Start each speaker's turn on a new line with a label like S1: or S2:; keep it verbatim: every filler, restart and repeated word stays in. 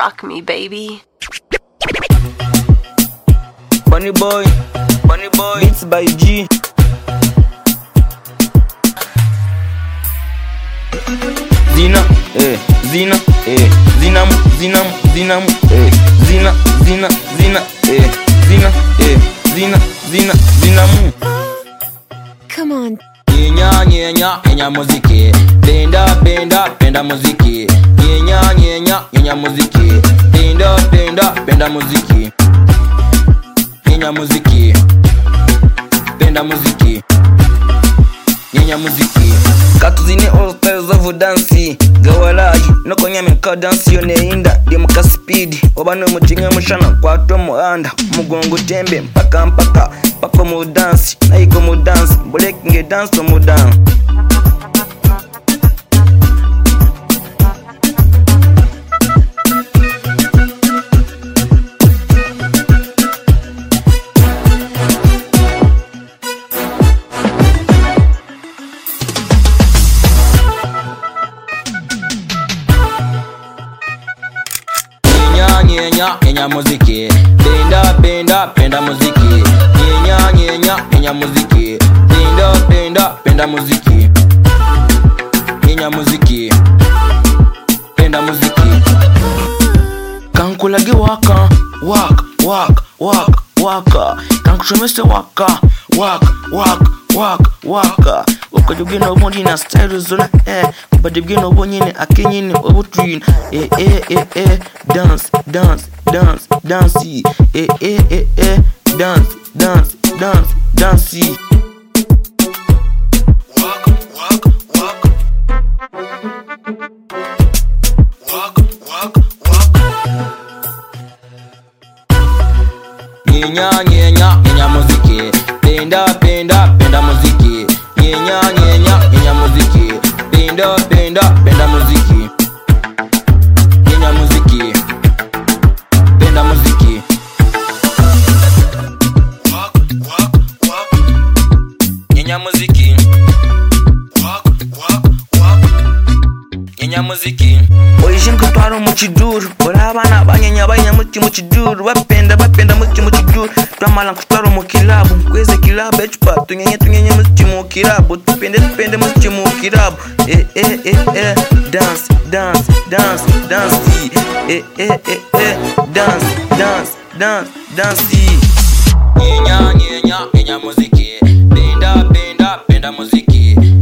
S1: rock me, baby.
S2: Bunny boy, Bunny boy, beats by G. Zina, eh, Zina, eh, Zina, Zina, Zina, eh, Zina, Zina, Zina, eh, Zina, eh, Zina, Zina, Zina mu.
S3: Come on.
S2: Nyenya, nyenya, nyenya muziki. Penda, penda, penda muziki. Nyenya, nyenya, nyenya muziki. Penda, penda, penda muziki. Nyenya muziki. Penda muziki. Nyenya muziki. Katuzine all styles of dance. Gawalaji, noko nyame ka dance yone inda. Dimuka speed, obano mutinge mushana kwa to muanda. Mugongo tembe, mpaka mpaka. Pako mu dance, na iko mu dance. Breaking dance to mu dance. Nyenya, nyenya muziki. Penda, penda, penda muziki. Nyenya, nyenya, nyenya muziki. Penda, penda, penda muziki. Nyenya muziki. Penda muziki. Kankulagi waka, waka, waka, waka, waka. Kankushomese waka, waka, waka, waka, waka. Ukajugina ubondi na style zona eh. Kubadibgina ubonyine akinyini obutwin. Eh eh eh eh. Dance, dance, dance, dance. Eh eh eh eh. Dance, dance, dance, dance. Walk, walk, walk. Walk, walk, walk. Nyenya, nyenya, nyenya muziki. Penda, penda, penda muziki. Nyenya, nyenya, nyenya muziki. Penda, penda, penda muziki. Nyenya muziki. Penda muziki. Walk, walk, walk. Nyenya muziki. Walk, walk, walk. Nyenya muziki. Oijin kutwaro muchiduru. Ora abana banyenya banya muti muchiduru. Bapenda bapenda muti muchiduru. Twamala kutwaro mukilabu. Kweze kilabu echupa tunyenye tunyenye muti mukilabu. Tupende tupende muti mukilabu. Eh eh eh eh. Dance, dance, dance, dance. Eh eh eh eh. Dance, dance, dance, dance. Nyenya, nyenya, nyenya muziki. Penda, penda, penda muziki.